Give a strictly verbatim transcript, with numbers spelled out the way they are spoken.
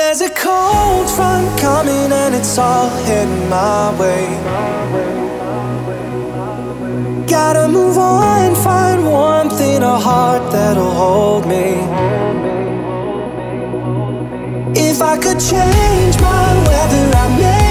There's a cold front coming and it's all heading my way. Gotta move on, find warmth in a heart that'll hold me. If I could change my weather, I may.